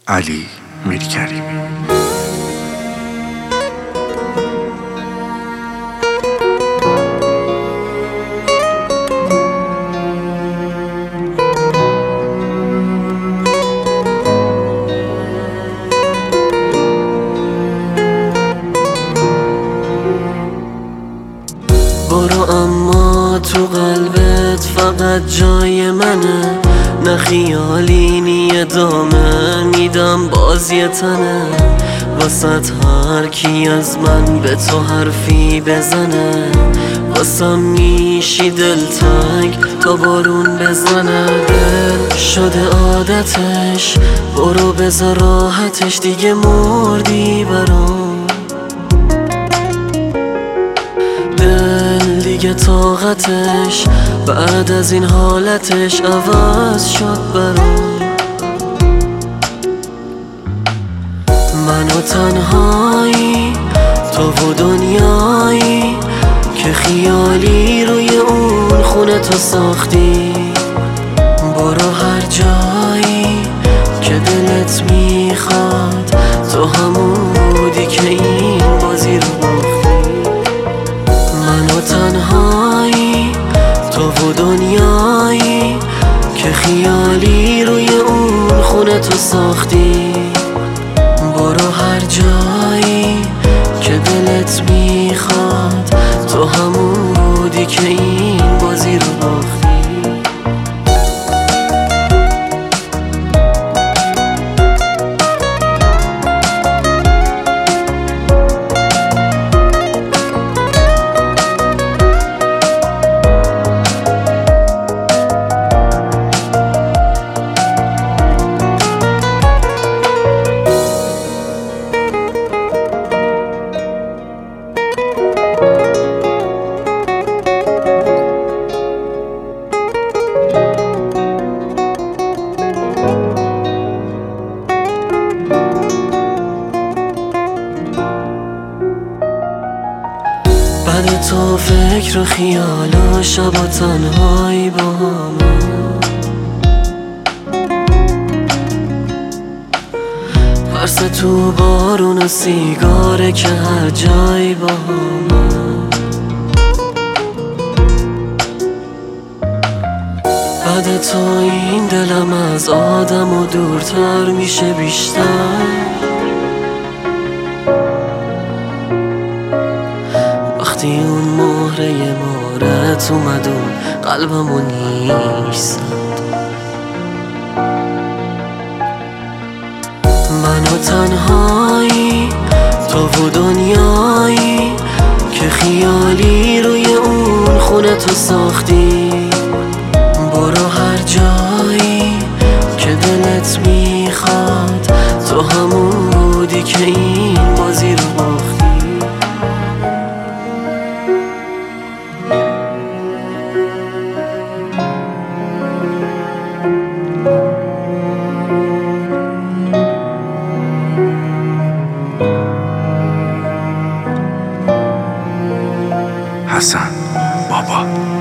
علی میرکریمی. برو اما تو قلبت فقط جای منه، نه خیالی نی ادامه میدم باز یه تنه. واسط هر کی از من به تو حرفی بزنه، واسم میشی دلتنگ تا بارون بزنه. دل شده عادتش، برو بذار راحتش، دیگه مردی برام. دل دیگه طاقتش بعد از این حالتش عوض شد برام. من و تنهایی، تو و دنیایی که خیالی روی اون خونه تو ساختی. برو هر جایی که دلت میخواد، تو همون بودی که این بازی رو باختی. من و تنهایی، تو و دنیایی که خیالی روی اون خونه تو ساختی. برو هر جایی که دلت میخواد، تو همون بودی که این بازی رو باختی. بعد تو فکر و خیال و شب و تنهایی با همه، پرس تو بارون و سیگاره که هر جایی با همه. بعد تو این دلم از آدم و دورتر میشه بیشتر. وقتی اون مهره مارت اومد اون قلبمو نیست. من و تنهایی، تو و دنیایی که خیالی روی اون خونه تو ساختی. برو هر جایی که دلت میخواد، تو همون بودی که این بازی رو باختی. حسن بابا.